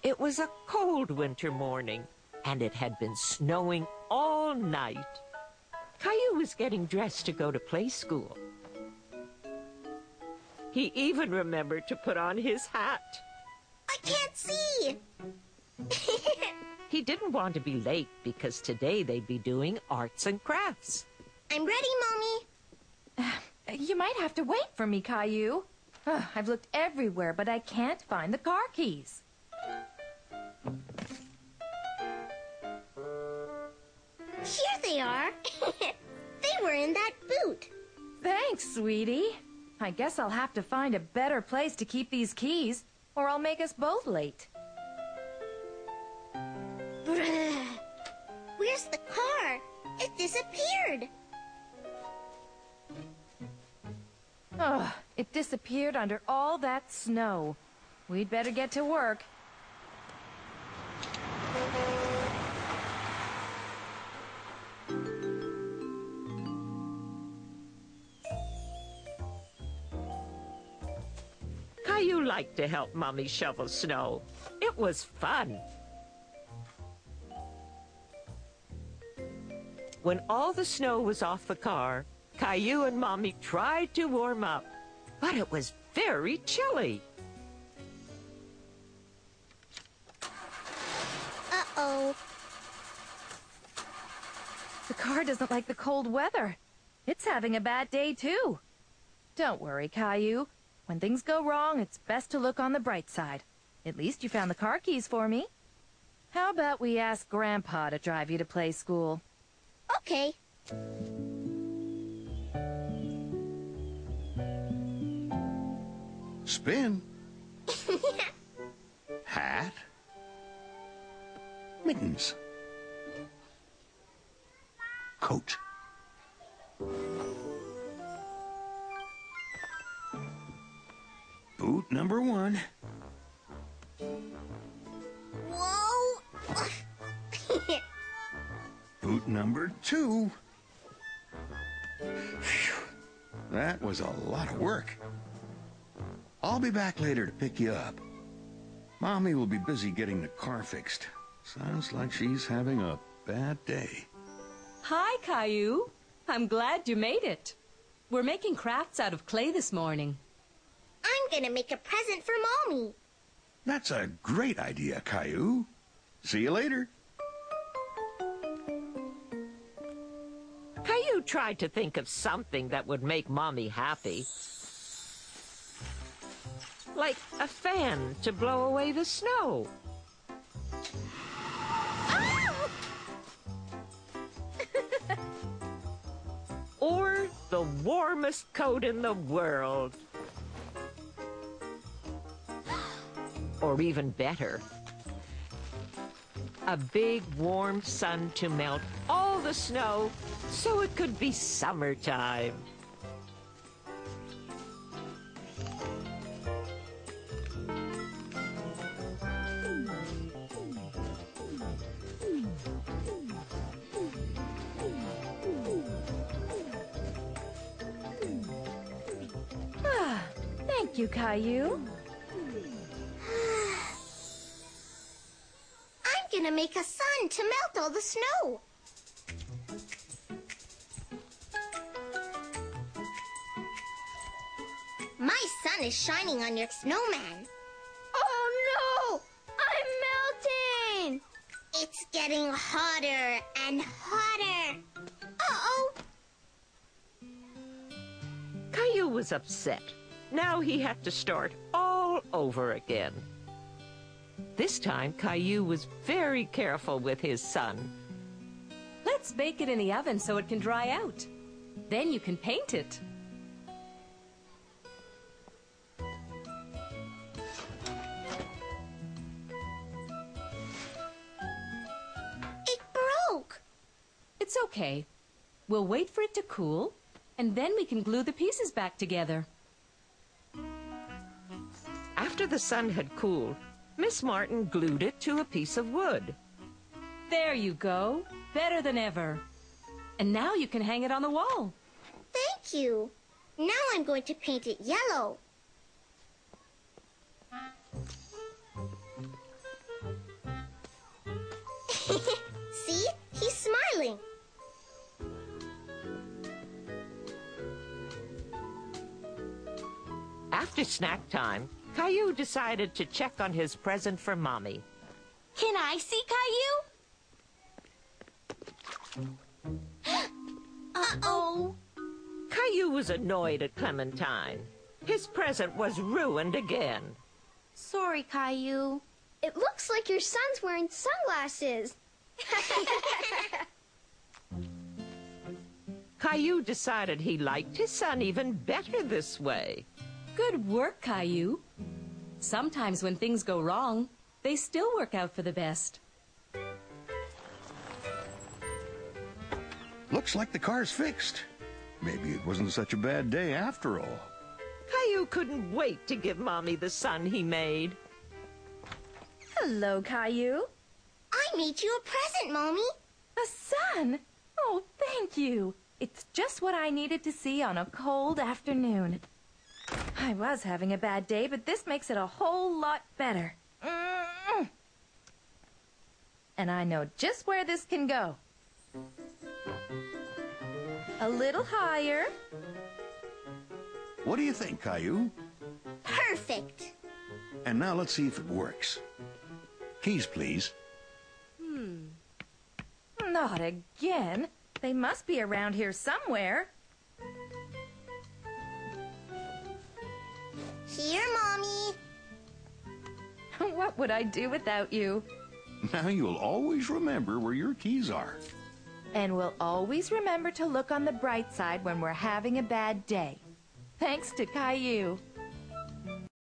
It was a cold winter morning, and it had been snowing all night. Caillou was getting dressed to go to play school. He even remembered to put on his hat. I can't see! He didn't want to be late because today they'd be doing arts and crafts. I'm ready, Mommy. You might have to wait for me, Caillou. I've looked everywhere, but I can't find the car keys. Here they are. They were in that boot. Thanks, sweetie. I guess I'll have to find a better place to keep these keys, or I'll make us both late. Where's the car? It disappeared. Oh, it disappeared under all that snow. We'd better get to work. Caillou liked to help Mommy shovel snow. It was fun. When all the snow was off the car, Caillou and Mommy tried to warm up, but it was very chilly. Uh-oh. The car doesn't like the cold weather. It's having a bad day, too. Don't worry, Caillou. When things go wrong, it's best to look on the bright side. At least you found the car keys for me. How about we ask Grandpa to drive you to play school? Okay. Spin. Hat. Mittens. Coat. Boot number 1. Whoa! Boot number 2. Phew. That was a lot of work. I'll be back later to pick you up. Mommy will be busy getting the car fixed. Sounds like she's having a bad day. Hi, Caillou. I'm glad you made it. We're making crafts out of clay this morning. I'm gonna make a present for Mommy. That's a great idea, Caillou. See you later. Caillou tried to think of something that would make Mommy happy. Like a fan to blow away the snow. Or the warmest coat in the world. Or even better, a big warm sun to melt all the snow so it could be summertime. Thank you, Caillou. I'm gonna make a sun to melt all the snow. My sun is shining on your snowman. Oh no! I'm melting! It's getting hotter and hotter. Uh-oh! Caillou was upset. Now he had to start all over again. This time, Caillou was very careful with his sun. Let's bake it in the oven so it can dry out. Then you can paint it. It broke. It's okay. We'll wait for it to cool, and then we can glue the pieces back together. After the sun had cooled, Miss Martin glued it to a piece of wood. There you go. Better than ever. And now you can hang it on the wall. Thank you. Now I'm going to paint it yellow. After snack time, Caillou decided to check on his present for Mommy. Can I see Caillou? Uh-oh. Caillou was annoyed at Clementine. His present was ruined again. Sorry, Caillou. It looks like your son's wearing sunglasses. Caillou decided he liked his son even better this way. Good work, Caillou. Sometimes when things go wrong, they still work out for the best. Looks like the car's fixed. Maybe it wasn't such a bad day after all. Caillou couldn't wait to give Mommy the son he made. Hello, Caillou. I made you a present, Mommy. A sun? Oh, thank you. It's just what I needed to see on a cold afternoon. I was having a bad day, but this makes it a whole lot better. And I know just where this can go. A little higher. What do you think, Caillou? Perfect. And now let's see if it works. Keys, please. Not again. They must be around here somewhere. Here, Mommy. What would I do without you? Now you'll always remember where your keys are. And we'll always remember to look on the bright side when we're having a bad day. Thanks to Caillou.